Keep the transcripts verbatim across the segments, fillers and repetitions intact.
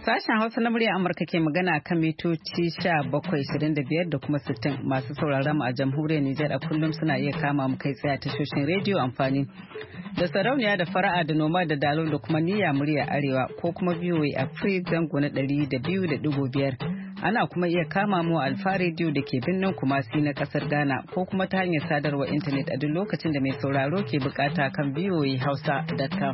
Sashen Hausa na murya Amurka ke magana kan mitoci sha bakwai ashirin da biyar da kuma sittin. Masu sauraron mu a jamhuriyar Nijar a kullum suna iya kama mu kai tsaye a tashoshin rediyo amfani da sarauniya da fara'a da noma da dalo da kuma niyya murya arewa ko kuma V O A Africa zango na ɗari da biyu da ɗigo biyar. Ana kuma iya kama mu a Alfa rediyo da ke birnin Kumasi na kasar Ghana ko kuma ta hanyar sadarwar intanet a duk lokacin da mai sauraro ke bukata kan v o a hausa dot com.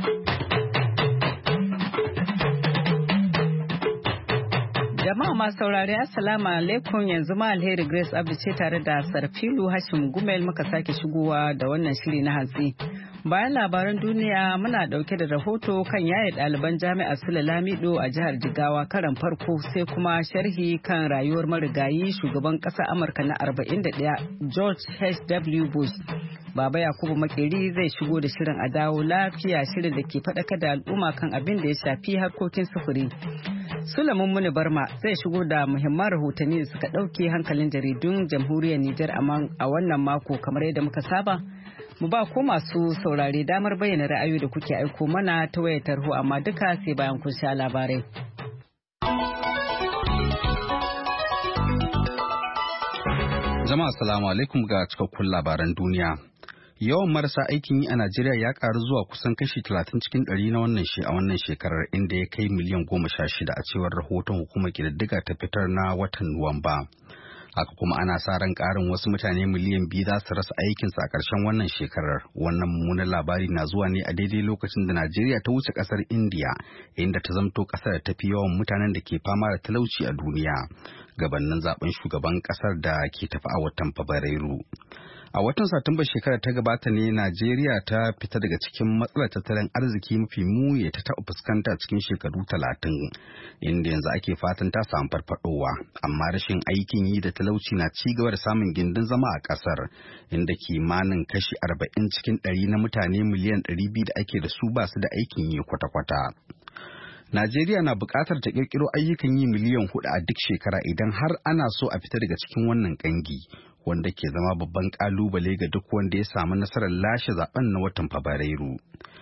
Jama'a masu saurari assalamu alaikum, yanzu ma alheri Grace Abdu ce tare da Sarfilu Hashim Gumel muka sake shigowa da wannan shiri na hantsi. Bayan labaran duniya muna dauke da rahoto kan yaye ɗaliban jami'ar Sule Lamido a jihar Jigawa karan farko, sai kuma sharhi kan rayuwar marigayi shugaban ƙasar Amurka na arba'in da ɗaya George H W Bush. Baba Yakubu Makeri zai shigo da shirin a dawo lafiya, shirin da ke faɗaka da al'umma kan abin da ya shafi harkokin sufuri. Sulaiman Muni Barma zai shigo da muhimman rahotanni da suka ɗauke hankalin jaridun jamhuriyar Nijar a wannan mako. Kamar yadda muka saba, mu ba ko masu saurare damar bayyana ra'ayoyi da kuke aiko mana ta wayar tarho, amma duka sai bayan kun sha labarai. Jama'a assalamu alaikum ga cikakkun labaran duniya. Yawan marasa aikin yi a Najeriya ya karu zuwa kusan kashi talatin cikin ɗari na wannan shi a wannan shekarar, inda ya kai miliyan goma sha shida a cewar rahoton hukumar ƙididdiga ta fitar na watan Nuwamba. Haka kuma ana sa ran ƙarin wasu mutane miliyan biyu za su rasa aikinsu a ƙarshen wannan shekarar. Wannan mummunan labari na zuwa ne a daidai lokacin da Najeriya ta wuce ƙasar Indiya, inda ta zamto ƙasar da tafi yawan mutanen da ke fama da talauci a duniya, gabanin zaben shugaban ƙasar da ke tafi a watan Fabrairu. A watan Satumba shekarar ta gabata ne Najeriya ta fita daga cikin matsalar tattalin arziki mafi muni ta taɓa fuskanta cikin shekaru talatin, inda yanzu ake fatan ta samu farfadowa. Amma rashin aikin yi da talauci na ci gaba da samun gindin zama a ƙasar, inda kimanin kashi arba'in cikin ɗari na mutane miliyan ɗari biyu da ake da su ba su da aikin yi kwata-kwata. Najeriya na buƙatar ta ƙirƙiro ayyukan yi miliyan hudu a duk shekara idan har ana so a fita daga cikin wannan ƙangi, wanda ke zama babban ƙalubale ga duk wanda ya samu nasarar lashe zaben na watan Fabrairu.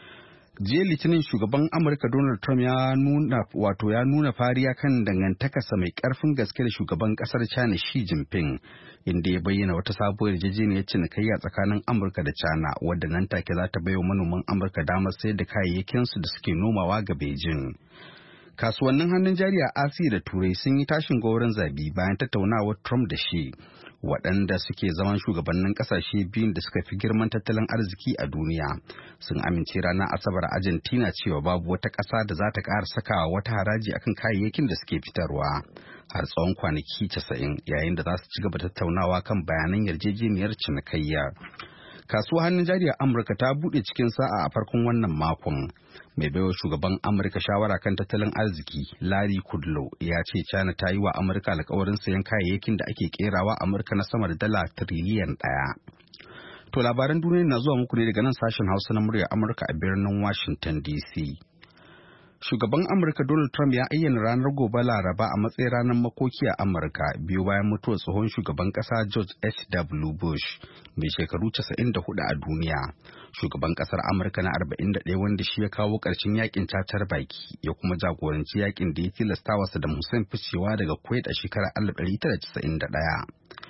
Jiya Litinin shugaban Amurka Donald Trump ya nuna wato ya nuna fariya kan dangantakarsa mai ƙarfin gaske da shugaban ƙasar China Xi Jinping, inda ya bayyana wata sabuwar yarjejeniyar cinikayya tsakanin Amurka da China, wadda nan take za ta baiwa manoman Amurka damar sayar da kayayyakinsu da suke nomawa ga Beijing. Kasuwannin hannun jari a Asiya da Turai sun yi tashin gwauron zabi bayan tattaunawar Trump da Xi, waɗanda suke zaman shugabannin ƙasashe biyun da suka fi girman tattalin arziki a duniya, sun amince ranar Asabar Argentina cewa babu wata ƙasa da za ta ƙara sakawa wata haraji akan kayayyakin da suke fitarwa har tsawon kwanaki casa'in, yayin da za su ci gaba tattaunawa kan bayanan yarjejeniyar cinikayya. Kasuwar hannun jari a Amurka ta buɗe cikin sa'a a farkon wannan makon. Mai baiwa shugaban Amurka shawara kan tattalin arziki Larry Kudlow ya ce China ta yi wa Amurka alkawarin sayan kayayyakin da ake kerawa Amurka na sama da dala tiriliyan ɗaya. To labaran duniya na zuwa muku ne daga nan sashen Hausa na murya Amurka a birnin Washington D C. Shugaban Amurka Donald Trump ya ayyana ranar gobe Laraba a matsayin ranar makoki a Amurka biyu bayan mutuwar tsohon shugaban ƙasa George H W Bush mai shekaru casa'in da hudu a duniya. Shugaban ƙasar Amurka na arba'in da ɗaya wanda shi ya kawo ƙarshen yakin cacar baki ya kuma jagoranci yakin da ya tilasta wa Saddam Hussein ficewa daga Kuwait a shekarar alif ɗari tara da casa'in da ɗaya.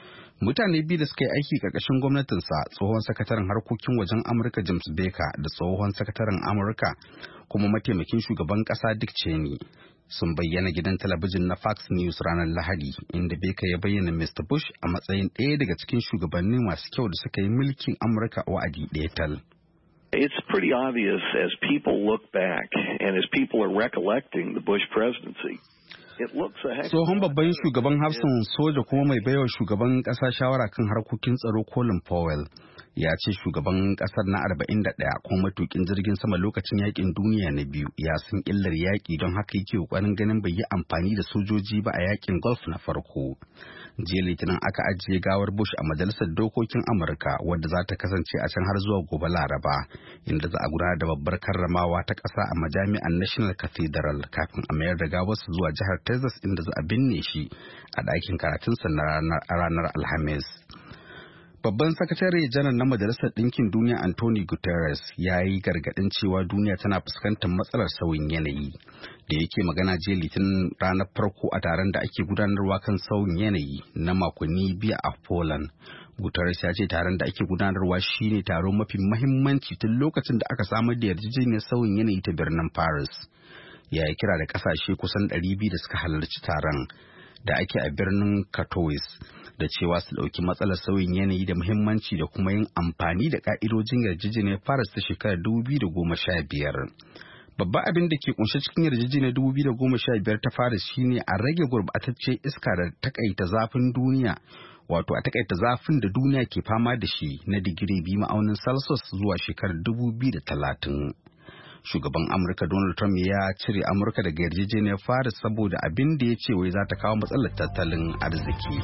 Mutane biyu da suka yi aiki ƙarƙashin gwamnatinsa, tsohon sakataren harkokin wajen Amurka James Baker da tsohon sakataren Amurka kuma mataimakin shugaban ƙasa Dick Cheney, sun bayyana gidan talabijin na Fox News ranar Lahadi, inda Baker ya bayyana Mister Bush a matsayin ɗaya daga cikin shugabanni masu kyau da suka yi mulkin Amurka wa'adi ɗaya tal. It's pretty obvious as people look back and as people are recollecting the Bush presidency. Tsohon babban shugaban hafsan soja kuma mai baiwa shugaban ƙasa shawara kan harkokin tsaro Colin Powell ya ce shugaban ƙasar na arba'in da ɗaya kuma matukin jirgin sama lokacin yakin duniya na biyu ya san illar yaƙi, don haka yake ƙoƙarin ganin bai yi amfani da sojoji ba a yakin Gulf na farko. Jiya Litinin aka ajiye gawar Bush a Majalisar Dokokin Amurka, wadda za ta kasance a can har zuwa gobe Laraba, inda za a gudanar da babbar karramawa ta ƙasa a majami'ar National Cathedral kafin a mayar da gawarsa zuwa jihar Texas, inda za a binne shi a ɗakin karatunsa na ranar Alhamis. Babban sakatare janar na Majalisar Ɗinkin Duniya Antonio Guterres ya yi gargaɗin cewa duniya tana fuskantar matsalar sauyin yanayi. Da yake magana jiya Litinin ranar farko a taron da ake gudanarwa kan sauyin yanayi na makonni biyu a Poland. Guterres ya ce taron da ake gudanarwa shine taron mafi mahimmanci tun lokacin da aka samar da yarjejeniyar sauyin yanayi ta birnin Paris. Ya yi kira da ƙasashe kusan ɗari biyu da suka halarci taron da ake a birnin Katowice da cewa su ɗauki matsalar sauyin yanayi da muhimmanci da kuma yin amfani da ƙa'idojin yarjejeniyar Paris ta shekarar dubu biyu da goma sha biyar. Babban abin da ke kunshe cikin yarjejeniyar dubu biyu da goma sha biyar ta Paris shine a rage gurɓataccen iska da takaita zafin duniya, wato a takaita zafin da duniya ke fama da shi na digiri biyu ma'aunin Celsius zuwa shekarar dubu biyu da talatin. Shugaban Amurka Donald Trump ya cire Amurka daga yarjejeniyar Paris saboda abin da ya ce wai za ta kawo matsalar tattalin arziki.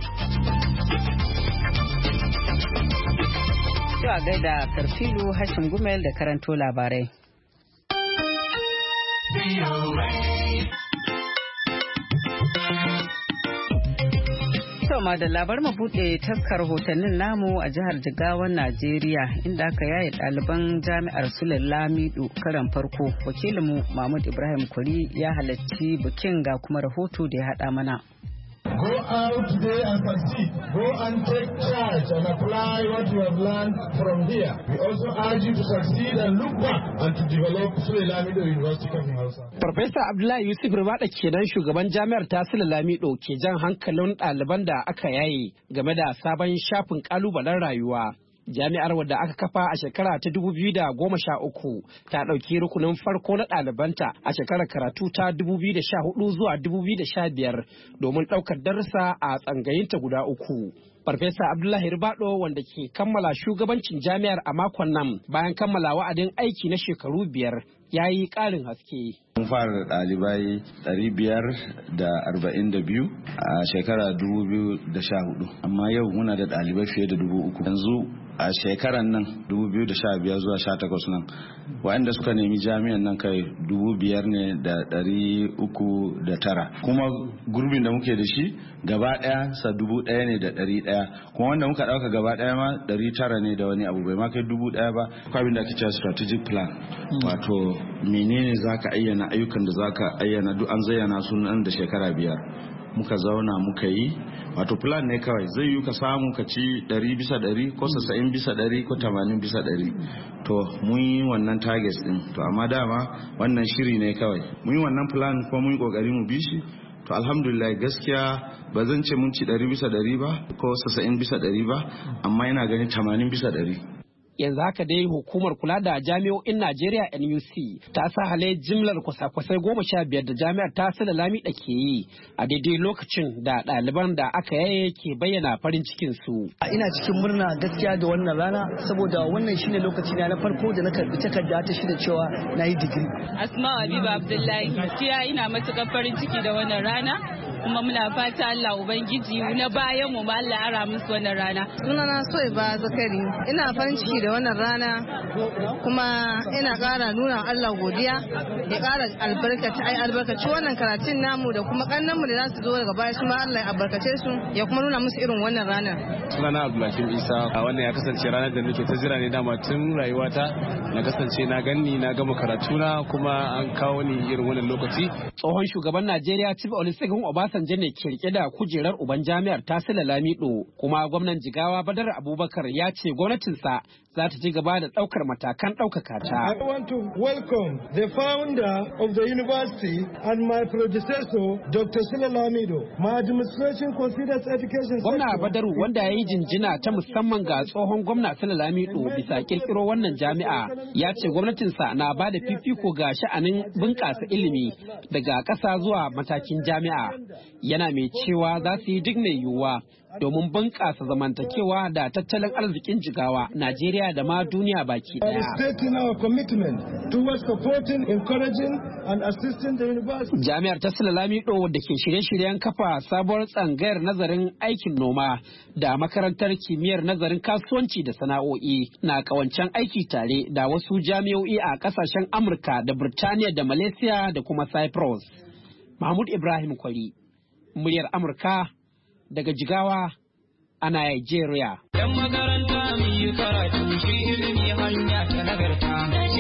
Yau a gaida Sarfilu Hashim Gumel da karanto labarai. Soma da labar mu buɗe taskar hotonnin namu a jihar Jigawan Najeriya inda aka yaye ɗaliban jami'ar Sule Lamido karan farko. Wakilinmu Mahmud Ibrahim Kwari ya halarci bikin ga kuma rahoto da ya haɗa mana. Go out there and succeed. Go and take charge and apply what you have learned from here. We also urge you to succeed and look back and to develop Sule Lamido University of Hausa. Farfesa Abdullahi Yusuf Rubada kenan shugaban jami'ar ta Sule Lamido ke jan hankalin ɗaliban da aka yaye game da sabon shafin kalubalen rayuwa. Jami'ar wadda aka kafa a shekara ta dubu biyu da goma sha uku ta ɗauki rukunin farko na ɗalibanta a shekarar karatu ta dubu biyu da sha hudu zuwa dubu biyu da sha biyar domin ɗaukar darussa a tsangayinta guda uku. Farfesa Abdullahi Rubado wanda ke kammala shugabancin jami'ar a makon nan bayan kammala wa'adin aiki na shekaru biyar ya yi ƙarin haske. Mun fara ɗalibai ɗari biyar da arba'in da biyu a shekara dubu biyu da sha hudu amma yau muna da ɗalibai fiye da dubu uku. Yanzu a shekaran nan dubu biyu da sha biyar zuwa sha takwas nan waɗanda suka nemi jami'an nan kai dubu biyar ne da ɗari uku da tara kuma gurbin da muke da shi gaba ɗaya sa dubu ɗaya ne da ɗari ɗaya kuma wanda muka ɗauka gaba ɗaya ma ɗari tara ne da wani abu bai ma kai dubu ɗaya ba. Akwai abin da ake cewa strategic plan wato menene zaka ayyana ayyukan da zaka ayyana duk an zayyana su nan da shekara biyar muka zauna muka yi wato plan ne kawai zai yi ka samu ka ci ɗari bisa ɗari ko sassa'in bisa ɗari ko tamanin bisa ɗari to mun yi wannan targets din to amma dama wannan shiri ne kawai mun yi wannan plan ko mun yi kokari mu bi shi to alhamdulillah gaskiya ba zan ce mun ci ɗari bisa ɗari ba ko sassa'in bisa ɗari ba amma yana ganin tamanin bisa ɗari. Yanzu haka dai hukumar kula da jami'o'in Najeriya N U C ta sa hale jimlar kwasa-kwasai goma sha biyar da jami'ar ta Sule Lamido ke yi a daidai lokacin da ɗaliban da aka yaye ke bayyana farin cikin su. Ina cikin murna gaskiya da wannan rana saboda wannan shine lokaci na na farko da na karbi takarda ta shida cewa na yi digiri. Asma Habiba Abdullahi gaskiya ina matuƙar farin ciki da wannan rana kuma muna fata Allah Ubangiji na bayan mu Allah ara musu wannan rana. Sunana Soyba Zakari ina farin ciki da wannan rana kuma ina ƙara nuna Allah godiya ya ƙara albarkaci ai albarkaci wannan karatun namu da kuma kannanmu da za su zo daga baya su ma Allah ya albarkace su ya kuma nuna musu irin wannan ranar. Sunana Abdulhakim Isa a wannan ya kasance ranar da nake ta jira ne dama tun rayuwata na kasance na ganni na gama karatuna kuma an kawo ni irin wannan lokaci. Tsohon shugaban Najeriya Chief Olusegun Obasanjo ne ke rike da kujerar uban jami'ar ta Sule Lamido kuma gwamnan Jigawa Badar Abubakar ya ce gwamnatinsa za ta ci gaba da daukar matakan daukaka ta. I want to welcome the founder of the university and my predecessor Doctor Sule Lamido. My administration considers education. Gwamna Badaru wanda ya yi jinjina ta musamman ga tsohon gwamna Sule Lamido bisa kirkiro wannan jami'a ya ce gwamnatinsa na ba da fifiko ga sha'anin bunƙasa ilimi daga ƙasa zuwa matakin jami'a. Yana mai cewa za su yi duk mai yiwuwa domin bunƙasa zamantakewa da tattalin arzikin Jigawa, Najeriya da ma duniya baki daya. Jami'ar ta Sule Lamido da ke shirye-shiryen kafa sabuwar tsangayar nazarin aikin noma da makarantar kimiyyar nazarin kasuwanci da sana'o'i na kawancen aiki tare da wasu jami'o'i a kasashen Amurka da Birtaniya da Malaysia da kuma Cyprus. Mahmud Ibrahim Kwari, muryar Amurka daga Jigawa a Nigeria. Yan makaranta mu yi karatu shi ilimi hanya ta nagarta.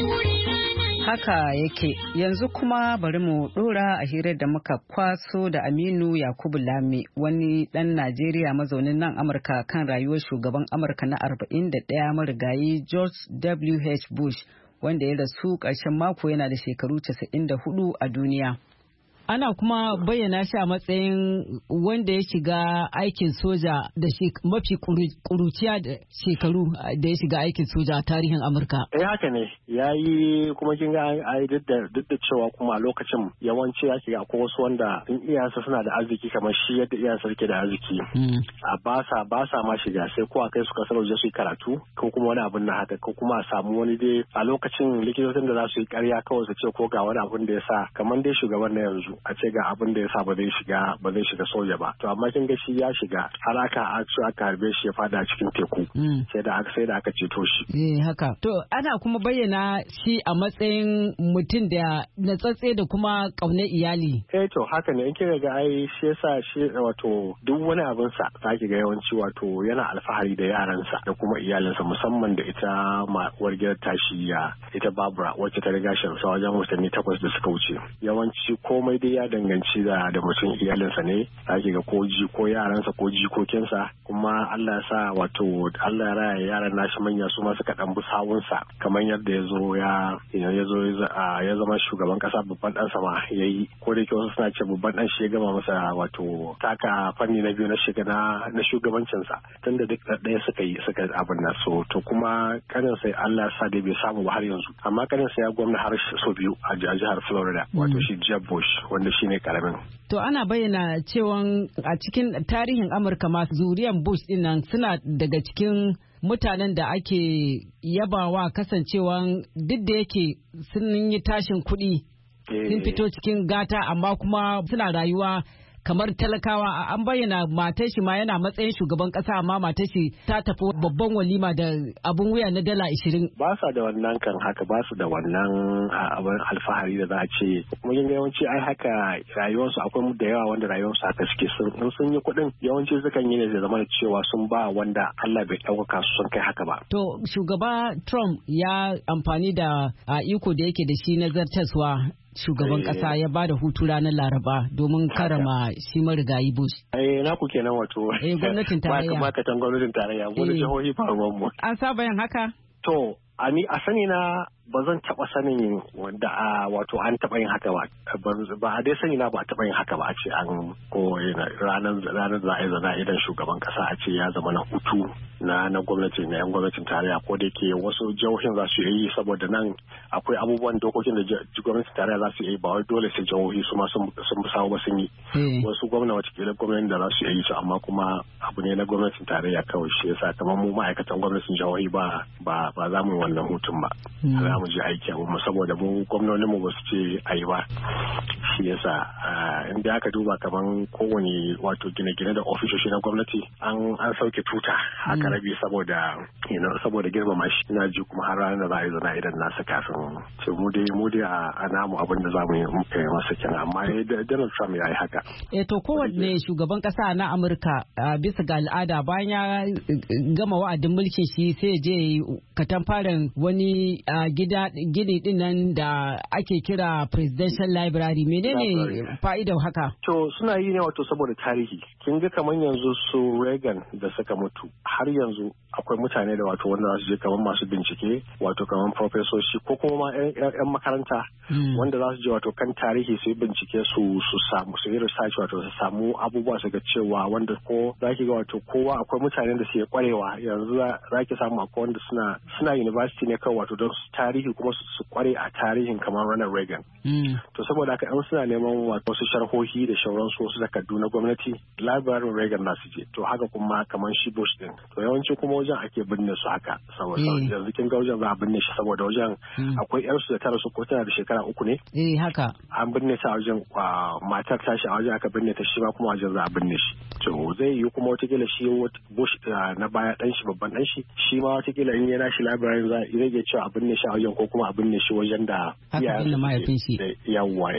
Haka yake, yanzu kuma bari mu dora a hirar da muka kwaso da Aminu Yakubu Lami, wani ɗan Najeriya mazaunin nan Amurka kan rayuwar shugaban Amurka na arba'in da ɗaya marigayi George W H Bush, wanda ya rasu ƙarshen mako yana da shekaru casa'in da hudu a duniya. Ana kuma bayyana shi a matsayin wanda ya shiga aikin soja da mafi kuruciya da shekaru da ya shiga aikin soja a tarihin Amurka. Eh haka ne, ya yi kuma kin ga ai duk da cewa kuma a lokacin yawanci ya shiga akwai wasu wanda in iyayensa suna da arziki kamar shi yadda iyayensa suke da arziki. A ba sa ba sa ma shiga sai ko a kai su kasar waje su yi karatu ko kuma wani abun na haka ko kuma a samu wani dai a lokacin likitocin da za su yi karya kawai su ce ko ga wani abun da ya sa kamar dai shugaban na yanzu. A ce ga abin da ya sa ba zai shiga ba zai shiga soja ba to amma kin ga shi ya shiga har aka aka harbe shi ya fada cikin teku sai da aka sai da aka ceto shi eh haka to ana kuma bayyana shi a matsayin mutum da natsatse da kuma kaunar iyali eh to haka ne in kika ga ai shi yasa shi wato duk wani abin sa zaki ga yawanci wato yana alfahari da yaransa da kuma iyalinsa musamman da ita uwar gidan tashi ya ita Barbara wacce ta riga shi sa wajen watanni takwas da suka wuce yawanci komai dai ya danganci da da mutum iyalinsa ne ake ga ko ji ko yaransa ko jikokinsa kuma Allah ya sa wato Allah ya raya yaran nashi manya su ma suka dan bi sawunsa kamar yadda ya zo ya ya zo ya zama shugaban kasa babban dan sama yayi ko da yake wasu suna ce babban dan shi ya gama masa wato taka fanni na biyu na shiga na na shugabancin sa tunda duk ɗaya suka yi suka abin nan so to kuma kanin sai Allah ya sa dai bai samu ba har yanzu amma kanin sai ya gwamna har so biyu a jihar Florida wato shi Jeb Bush wanda shine karamin. To ana bayyana cewa a cikin tarihin Amurka masu zuriyan Bush dinnan suna daga cikin mutanen da ake yabawa kasancewan duk da yake sun yi tashin kuɗi sun fito cikin gata amma kuma suna rayuwa kamar talakawa. An bayyana matar shi ma yana matsayin shugaban kasa amma matar shi ta tafi babban walima da abun wuya na dala ishirin. Ba sa da wannan kan haka ba su da wannan abin alfahari da za a ce kuma yin yawanci ai haka rayuwarsu akwai da yawa wanda rayuwarsu haka suke sun sun yi kuɗin yawanci sukan yi ne da zama da cewa sun ba wanda Allah bai ɗaukaka su sun kai haka ba. To shugaba Trump ya amfani da iko da yake da shi na zartaswa shugaban kasa ya bada hutu ranar Laraba domin karama shi marigayi Bush. Eh na ku kenan wato. Eh gwamnatin tarayya. Ba ka gwamnatin tarayya ko da jihohi faruwar mu. An saba yin haka? To a ni a sani na ba zan taɓa sanin wanda a wato an taɓa yin haka ba ba a dai sani na ba a taɓa yin haka ba a ce an ko ranar ranar za a yi zana idan shugaban kasa a ce ya zama na hutu na na gwamnati na yan gwamnatin tarayya ko da ke wasu jihohin za su yi saboda nan akwai abubuwan dokokin da gwamnatin tarayya za su yi ba wai dole sai jihohi su ma sun bi samu ba sun yi wasu gwamna watakila gwamnatin da za su yi su amma kuma abu ne na gwamnatin tarayya kawai shi yasa kamar mu ma'aikatan gwamnatin jihohi ba ba ba za mu yi wannan hutun ba za mu je aiki mu saboda mu gwamnonin mu ba su ce ayi ba shi yasa inda aka duba kaman kowane wato gine-gine da ofisoshi na gwamnati an an sauke tuta aka rabe saboda you know saboda girmama shi ina ji kuma har ranar da za a yi zana idan nasa kafin ce mu dai mu dai a namu abin da za mu yi masa kenan amma Donald Trump ya yi haka. Eh to kowanne shugaban kasa na Amurka bisa ga al'ada bayan ya gama wa'adin mulkin shi sai je katamfaren wani gida gini din nan da ake kira Presidential Library menene fa'idar haka? To suna yi ne wato saboda tarihi kin ga kamar yanzu su Reagan da suka mutu har yanzu akwai mutane da wato wanda za su je kamar masu bincike wato kamar profesoshi ko kuma ma 'yan makaranta wanda za su je wato kan tarihi su yi bincike su su samu su yi research wato su samu abubuwa su ga cewa wanda ko za ki ga wato kowa akwai mutane da suke kwarewa yanzu za ki samu akwai wanda suna suna university ne kawai wato don tarihi kuma su kware a tarihin kamar Ronald Reagan. To saboda haka an suna neman wato wasu sharhohi da shauransu wasu takardu na gwamnati library Reagan na su je to haka kuma kamar shi Bush din to yawanci kuma wajen ake binne su haka saboda yanzu kin ga wajen za a binne shi saboda wajen akwai yar su da tara su ko tana da shekara uku ne eh haka an binne ta a wajen matar tashi a wajen aka binne ta shi ma kuma wajen za a binne shi to zai yi kuma watakila shi Bush na baya dan shi babban dan shi shi ma watakila in yana shi library za a rage cewa a binne shi a wajen ko kuma a binne shi wajen da iyayen da mahaifin shi yawwa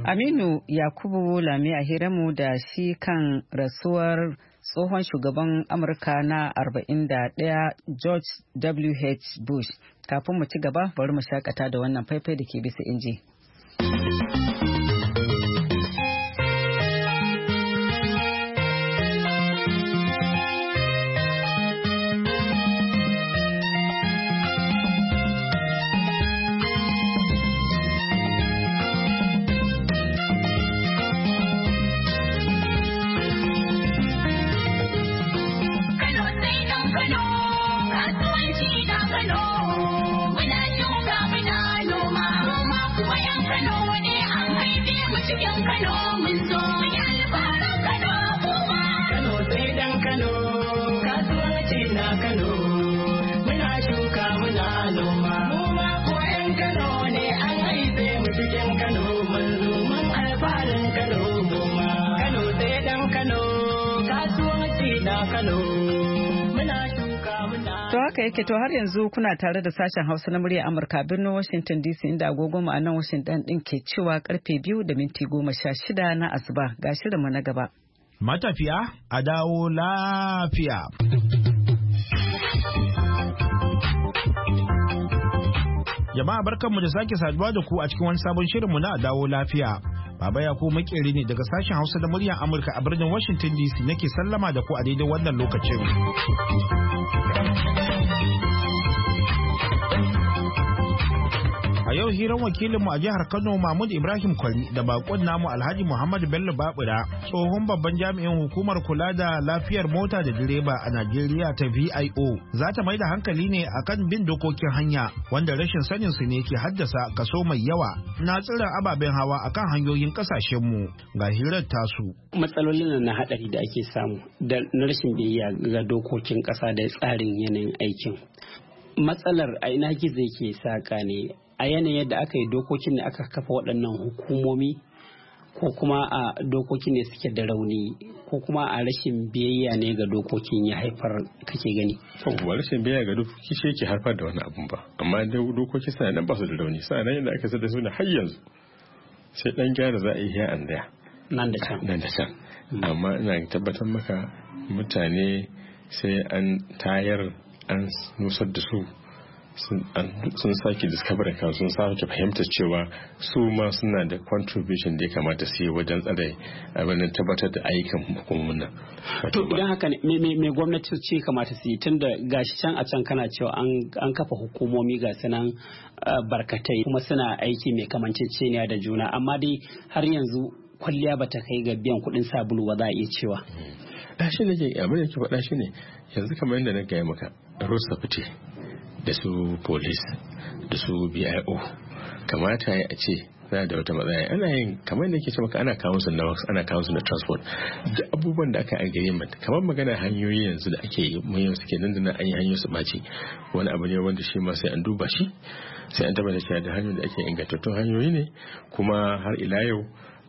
Aminu Yakubu Lami a hiramu da shi kan rasuwar tsohon shugaban Amurka na arba'in da ɗaya George W H Bush. Kafin mu ci gaba bari mu shakata da wannan faifai da ke bisa inji. To haka yake to har yanzu kuna tare da sashen Hausa na murya Amurka birnin Washington D C inda agogon mu a nan Washington din ke cewa karfe biyu da minti goma sha shida na asuba ga shirinmu na gaba. Matafiya a dawo lafiya. Jama'a barkanmu da sake saduwa da ku a cikin wani sabon shirinmu na a dawo lafiya. Baba ya ko makeri ne daga sashen Hausa da muryar Amurka a birnin Washington D C nake sallama da ku a daidai wannan lokacin. A yau hiran wakilinmu a jihar Kano Mahmud Ibrahim Kwari da bakon namu Alhaji Muhammad Bello Babura, tsohon babban jami'in hukumar kula da lafiyar mota da direba a Najeriya ta V I O, za ta mai da hankali ne akan bin dokokin hanya wanda rashin sanin su ne ke haddasa kaso mai yawa na tsirin ababen hawa akan hanyoyin kasashenmu. Ga hirar tasu. Matsalolin na hadari da ake samu da rashin biyayya ga dokokin kasa da tsarin yanayin aikin. Matsalar a ina gizo yake saka ne a yanayin yadda aka yi dokokin da aka kafa waɗannan hukumomi, ko kuma a dokokin ne suke da rauni, ko kuma a rashin biyayya ne ga dokokin ya haifar kake gani. Ba rashin biyayya ga dokoki shi yake haifar da wani abun ba, amma da dokoki suna nan ba su da rauni, suna nan yadda aka sada su da har yanzu sai dan gyara za a yi here and there nan da can nan da can amma ina tabbatar maka mutane sai an tayar an nusar da su sun sake discover kan sun sake fahimtar cewa su ma suna da contribution da ya kamata su yi wajen tsare abin tabbatar da ayyukan hukumomin nan. To idan haka ne me gwamnati ce kamata su yi tun da gashi can a can kana cewa an kafa hukumomi ga sunan barkatai kuma suna aiki mai kamanceceniya da juna, amma dai har yanzu kwalliya bata kai ga biyan kuɗin sabulu ba za a iya cewa. Da shi ne ke abin da ke faɗa shi ne yanzu kamar yadda na gaya maka road safety da su police da su B I O kamata ya a ce na da wata matsaya ana yin kamar da ke ce maka ana kawo su na ana kawo su na transport da abubuwan da aka agreement kamar magana hanyoyi yanzu da ake yi mun yanzu ke nan da an yi hanyoyi su baci wani abu ne wanda shi ma sai an duba shi sai an tabbata cewa da hanyoyin da ake ingantattun hanyoyi ne kuma har ila yau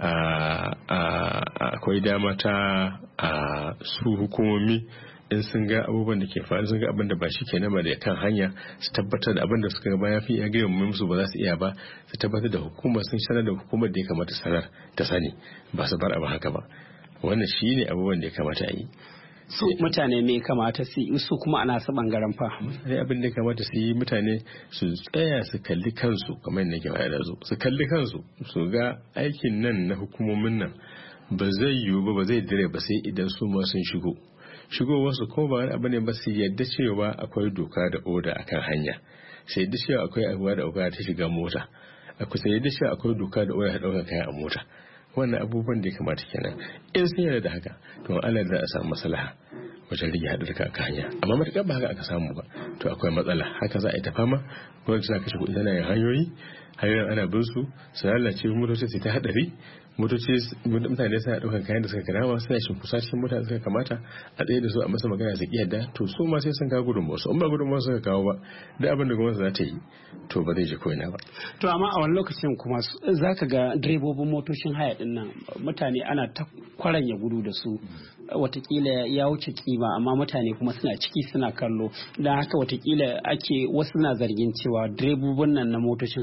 akwai dama ta su hukumomi in sun ga abubuwan da ke faru sun ga abin da ba shi ke nama da kan hanya su tabbatar da abin da suka ga baya fi ya gaya musu ba za su iya ba su tabbatar da hukumar sun sanar da hukumar da ya kamata sanar ta sani ba su bar abu haka ba. Wannan shi ne abubuwan da ya kamata a yi. Su mutane me kamata su yi su kuma ana su bangaren fa sai abin da kamata su yi mutane su tsaya su kalli kansu kamar yadda ke faɗa da su su kalli kansu su ga aikin nan na hukumomin nan ba zai yiwu ba ba zai dire ba sai idan su ma sun shigo shigowarsu ko ba wani abu ne ba su yadda cewa akwai doka da oda akan hanya, sai yadda cewa akwai abuwa da oda ta shiga mota, akwai sai yadda cewa akwai doka da oda ta ɗaukar kaya a mota. Wannan abubuwan da ya kamata kenan in sun yarda da haka to Allah za a samu maslaha wajen rage haɗurka a hanya, amma matuƙar ba haka aka samu ba to akwai matsala. Haka za a yi ta fama gwamnati za ka shigo tana yin hanyoyi hanyoyin ana bin su su lalace motoci su ta haɗari motoci mutane suna ɗaukar kayan da suka karama suna shimfusa cikin mota suka kamata a tsaye da su a masa magana su kiyarda to su ma sai sun kawo gudunmawa su in ba gudunmawa suka kawo ba da abin da gwamnati za ta yi to ba zai je ko ina ba. To amma a wani lokacin kuma za ka ga direbobin motocin haya din nan mutane ana ta kwaranya gudu da su watakila ya wuce kima amma mutane kuma suna ciki suna kallo da haka watakila ake wasu na zargin cewa direbobin nan na motocin haya fa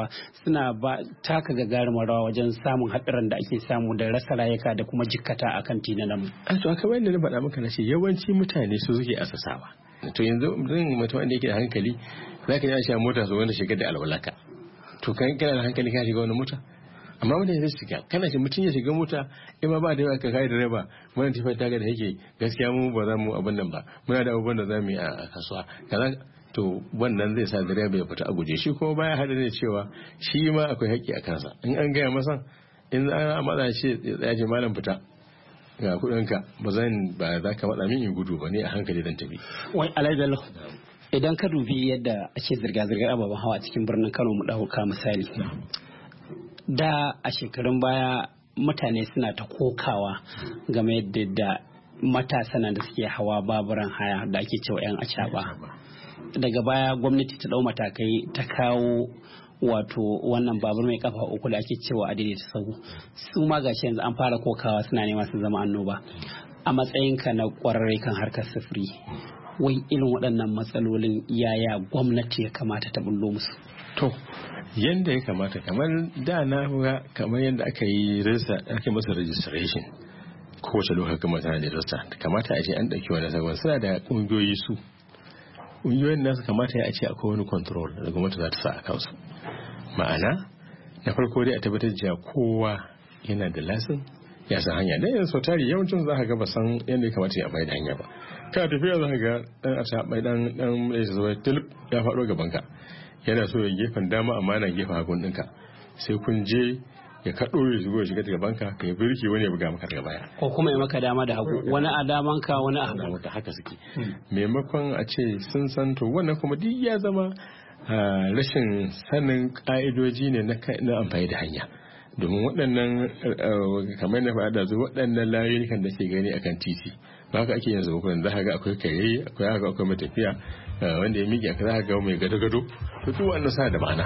suna ba taka gagarumar rawa wajen samun haɗarin da ake samu da rasa rayuka da kuma jikkata akan titunan mu. An to kamar yadda na faɗa maka na ce yawanci mutane su suke asasawa. To yanzu zan mutum wanda yake da hankali zaka ji an sha mota su wanda shiga da alwalaka. To kan kana da hankali ka shiga wani mota? Amma wanda ya shiga kana shi mutum ya shiga mota in ma ba da yawa ka kai direba wannan tafiyar ta ga da yake gaskiya mu ba za mu abin nan ba muna da abubuwan da za mu yi a kasuwa kaza to wannan zai sa direba ya fita a guje shi kuma baya hada ne cewa shi ma akwai haƙƙi a kansa in an gaya masa in an matsa shi ya ce malam fita ga kuɗinka ba zan ba za ka matsa min in gudu ba ne a hankali zan tafi. Wai Alhaji idan ka dubi yadda ake zirga-zirgar ababen hawa cikin birnin Kano mu ɗauka misali. Da a shekarun baya mutane suna ta kokawa game da matasa da suke hawa baburan haya da ake cewa 'yan acaba. Daga baya gwamnati ta ɗau matakai ta kawo wato wannan babur mai kafa uku da ake cewa adidi ta sahu. Su ma gashi yanzu an fara kokawa suna nema su zama annoba. A matsayinka na ƙwararre kan harkar sufuri, wai irin waɗannan matsalolin yaya gwamnati ya kamata ta bullo musu? To, yanda ya kamata kamar da na ga kamar yadda aka yi rasa ake masa registration kowace lokacin kuma tana da rasa kamata a ce an ɗauki wani sabon suna da ƙungiyoyi su ƙungiyoyin nasu kamata ya ce akwai wani control da gwamnati za ta sa a kansu ma'ana na farko dai a tabbatar da kowa yana da lasin ya san hanya dan yanzu sautari yawancin za ka ga ba san yadda ya kamata ya amfani da hanya ba ka tafiya za ka ga dan a ta mai dan dan mai zuwa tilip ya faɗo gaban ka yana so ya gefen dama amma yana gefen hagun ɗinka sai kun je ya kaɗo ya shigo ya shiga daga banka ka yi birki wani ya buga maka daga baya ko kuma ya maka dama da hagu wani a daman ka wani a hagu da haka suke maimakon a ce sun san to wannan kuma duk ya zama rashin sanin ka'idoji ne na amfani da hanya domin waɗannan kamar na faɗa su waɗannan layukan da ke gani akan titi ba haka ake yin zama kuma za ka ga akwai kare akwai haka akwai matafiya wanda ya miƙe aka za ka ga mai gado-gado to duk wannan sa da ma'ana.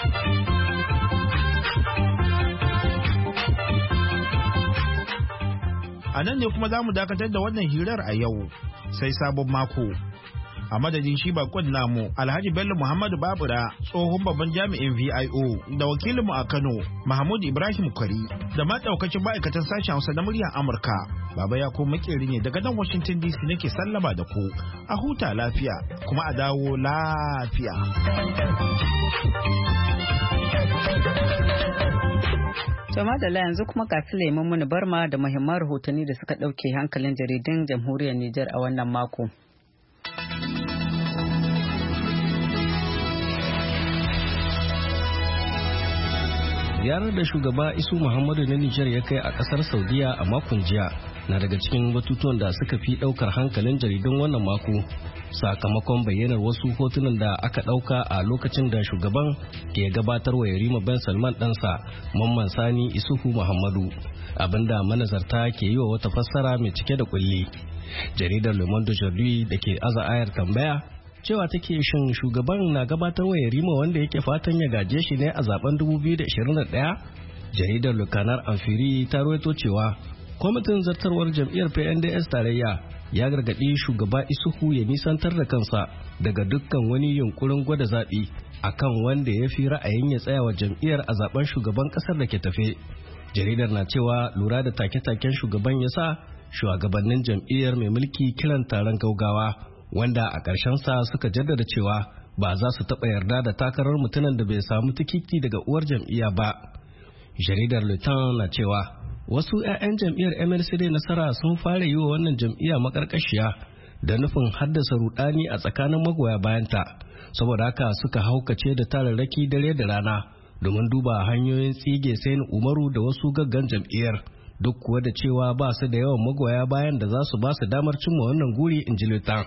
A nan ne kuma za mu dakatar da wannan hirar a yau sai sabon mako. A madadin shi bakon namu Alhaji Bello Muhammadu Babura tsohon babban jami'in V I O da wakilinmu a Kano Mahmud Ibrahim Kwari da ma daukacin ma'aikatan sashen Hausa na muryar Amurka. Baba ya ko makeri ne daga nan Washington D C nake sallama da ku a huta lafiya kuma a dawo lafiya. To madalla yanzu kuma ga Suleiman Muni Barma da muhimman rahotanni da suka ɗauke hankalin jaridun jamhuriyar Nijar a wannan mako. Ziyarar da shugaba Isu Muhammadu na Nijar ya kai a kasar Saudiya a makon jiya na daga cikin batutuwan da suka fi daukar hankalin jaridun wannan mako sakamakon bayyanar wasu hotunan da aka dauka a lokacin da shugaban ke gabatar wa Yarima Ben Salman ɗansa Mamman Sani Isuhu Muhammadu abinda manazarta ke yi wa wata fassara mai cike da kulli. Jaridar Le Monde Aujourd'hui da ke aza ayar tambaya cewa take shin shugaban na gabatar wa Yarima wanda yake fatan ya gaje shi ne a zaben dubu biyu da ashirin da ɗaya. Jaridar Lukanar Amfiri ta rawaito cewa kwamitin zartarwar jam'iyyar P N D S tarayya ya gargaɗi shugaba Isuhu ya nisantar da kansa daga dukkan wani yunkurin gwada zaɓi akan wanda ya fi ra'ayin ya tsaya wa jam'iyyar a zaben shugaban ƙasar da ke tafe. Jaridar na cewa lura da take-taken shugaban ya sa shugabannin jam'iyyar mai mulki kiran taron gaugawa wanda a ƙarshen sa suka jaddada cewa ba za su taɓa yarda da takarar mutumin da bai samu tikiti daga uwar jam'iyya ba. Jaridar Lutan na cewa wasu 'ya'yan jam'iyyar M L C D nasara sun fara yi wa wannan jam'iyya makarkashiya da nufin haddasa rudani a tsakanin magoya bayanta, saboda haka suka haukace da tararraki dare da rana domin duba hanyoyin tsige Sani Umaru da wasu gaggan jam'iyyar, duk kuwa da cewa ba su da yawan magoya bayan da za su ba su damar cimma wannan guri, in ji Lutan.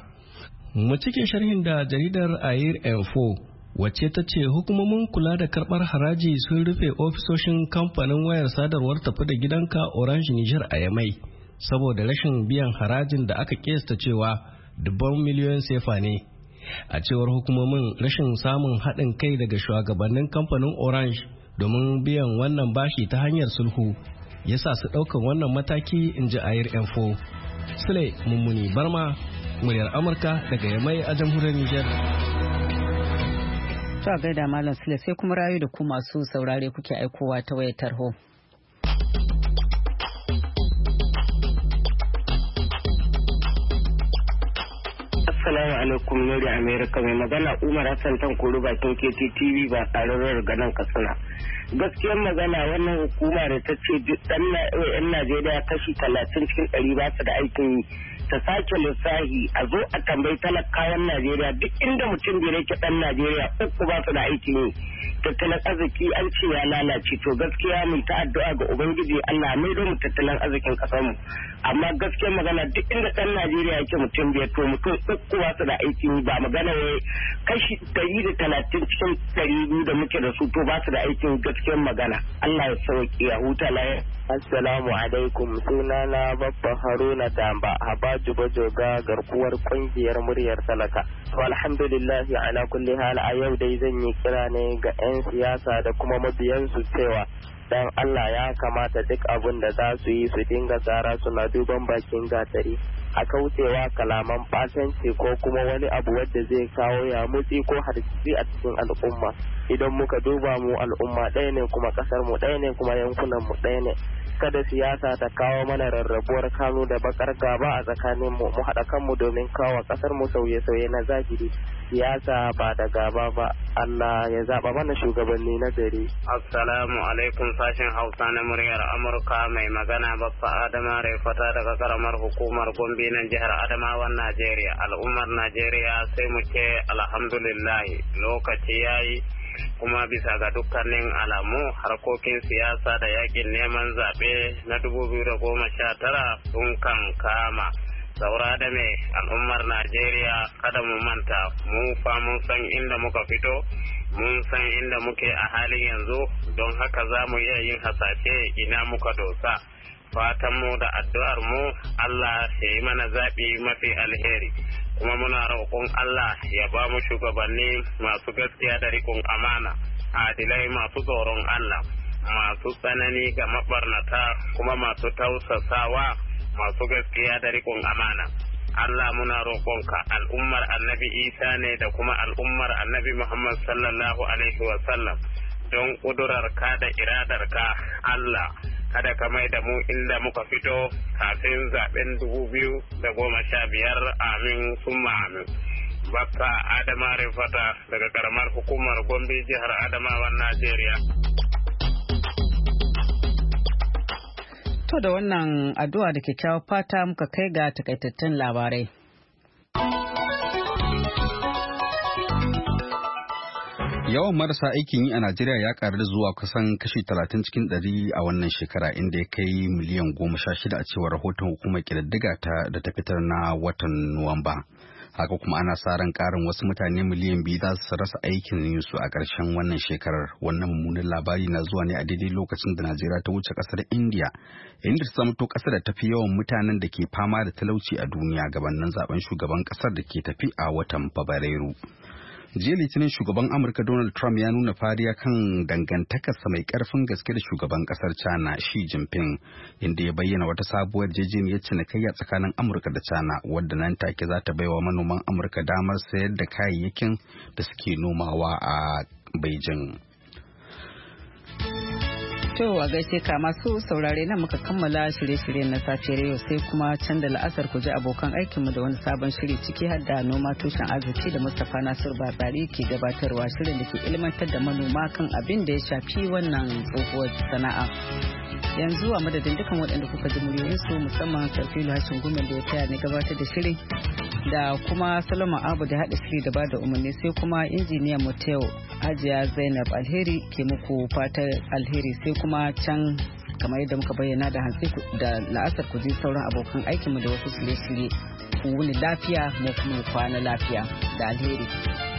Mu cike sharhin da jaridar Air Info wacce ta ce hukumomin kula da karbar haraji sun rufe ofisoshin kamfanin wayar sadarwar tafi da gidanka Orange Niger a Yamai saboda rashin biyan harajin da aka kesta cewa dubban miliyoyin sefa ne. A cewar hukumomin rashin samun haɗin kai daga shugabannin kamfanin Orange domin biyan wannan bashi ta hanyar sulhu ya sa su ɗaukan wannan mataki, in ji Air Info. Sule Mummuni Barma, muryar Amurka daga Yamai a jamhuriyar Niger. To a gaida Malam Sule sai kuma rayu da ku masu saurare kuke aikowa ta wayar tarho. Assalamu alaikum Nuri Amerika mai magana Umar Hassan Tankuru bakin K T T V ba tsarin ganin Katsina. Gaskiyar magana wannan hukuma da ta ce duk ɗan Najeriya kashi talatin cikin ɗari ba su da aikin yi. Ta sake lissahi a zo a tambayi talakawan Najeriya duk inda mutum bai rike ɗan Najeriya uku ba su da aikin yi. Tattalin arziki an ce ya lalace to gaskiya mu ta addu'a ga Ubangiji Allah mai don mu tattalin arzikin ƙasar mu. Amma gaskiyar magana duk inda ɗan Najeriya yake mutum bai to mutum uku ba su da aikin yi ba magana wai kashi ɗari da talatin cikin ɗari biyu da muke da su to ba su da aikin gaskiyar magana. Allah ya sauke ya huta lafiya. Assalamu alaikum sunana Babba Haruna Tamba Habaju Bajoga garkuwar kungiyar muryar talaka. To alhamdulillah ala kulli hal a yau dai zan yi kira ne ga 'yan siyasa da kuma mabiyansu cewa dan Allah ya kamata duk abin da za su yi su dinga tsara suna duban bakin gatari a kaucewa kalaman batanci ko kuma wani abu wadda zai kawo ya mutsi ko hargitsi a cikin al'umma. Idan muka duba mu al'umma ɗaya ne kuma ƙasar mu ɗaya ne kuma yankunan mu ɗaya ne. Kada siyasa ta kawo mana rarrabuwar kanu da bakar gaba a tsakanin mu mu haɗa kanmu domin kawo ƙasar mu sauye-sauye na zahiri. Siyasa ba da gaba ba. Allah ya zaɓa mana shugabanni na gari. Assalamu alaikum sashen Hausa na muryar Amurka mai magana Baffa Adama Refata daga karamar hukumar Gombe nan jihar Adamawan Najeriya. Al'ummar Najeriya sai mu ce alhamdulillah lokaci yayi kuma bisa ga dukkanin alamu harkokin siyasa da yakin neman zaɓe na dubu biyu da goma sha tara sun kan kama. Saura da me al'ummar Najeriya kada mu manta mu fa mun san inda muka fito mun san inda muke a halin yanzu don haka za mu iya yin hasashe ina muka dosa. Fatan mu da addu'ar mu Allah ya yi mana zaɓi mafi alheri kuma muna roƙon Allah ya ba mu shugabanni masu gaskiya da rikon amana adilai masu tsoron Allah masu tsanani ga mabarnata kuma masu tausasawa masu gaskiya da rikon amana. Allah muna roƙonka al'ummar annabi Isa ne da kuma al'ummar annabi Muhammad sallallahu alaihi wa sallam don ƙudurarka da iradarka Allah kada ka mai da mu inda muka fito kafin zaben dubu biyu da goma sha biyar amin summa amin. Bakka Adama Rifata daga karamar hukumar Gombe jihar Adamawan Najeriya. To da wannan addu'a da kyakkyawar fata muka kai ga takaitattun labarai. Yawan marasa aikin yi a Najeriya ya karu da zuwa kusan kashi talatin cikin ɗari a wannan shekara inda ya kai miliyan goma sha shida a cewar rahoton hukumar ƙididdiga ta da ta fitar na watan Nuwamba. Haka kuma ana sa ran ƙarin wasu mutane miliyan biyu za su rasa aikin su a ƙarshen wannan shekarar. Wannan mummunan labari na zuwa ne a daidai lokacin da Najeriya ta wuce ƙasar India, inda ta zamto ƙasar da tafi yawan mutanen da ke fama da talauci a duniya gabanin zaben shugaban ƙasar da ke tafi a watan Fabrairu. Jiya Litinin shugaban Amurka Donald Trump ya nuna fariya kan dangantakarsa mai karfin gaske da shugaban kasar China Xi Jinping, inda ya bayyana wata sabuwar yarjejeniyar cinikayya tsakanin Amurka da China wadda nan take za ta baiwa manoman Amurka damar sayar da kayayyakin da suke nomawa a Beijing. To a gaishe ka masu saurare nan muka kammala shirye-shiryen na safiyar yau sai kuma can da la'asar ku ji abokan aikinmu da wani sabon shiri ciki har da noma tushen arziki da Mustapha Nasir Batsari ke gabatarwa shirin da ke ilmantar da manoma kan abin da ya shafi wannan tsohuwar sana'a. Yanzu a madadin dukan waɗanda kuka ji muryoyinsu musamman Sarfilu Hashin Gumel da ya taya ni gabatar da shirin da kuma Solomon Abu da haɗa shiri da ba da umarni sai kuma injiniyan Muteo Hajiya Zainab Alheri ke muku fatar alheri sai kuma can kamar yadda muka bayyana da hantsi da la'asar ku ji sauran abokan aikinmu da wasu shirye-shirye ku wuni lafiya mu kuma kwana lafiya da alheri.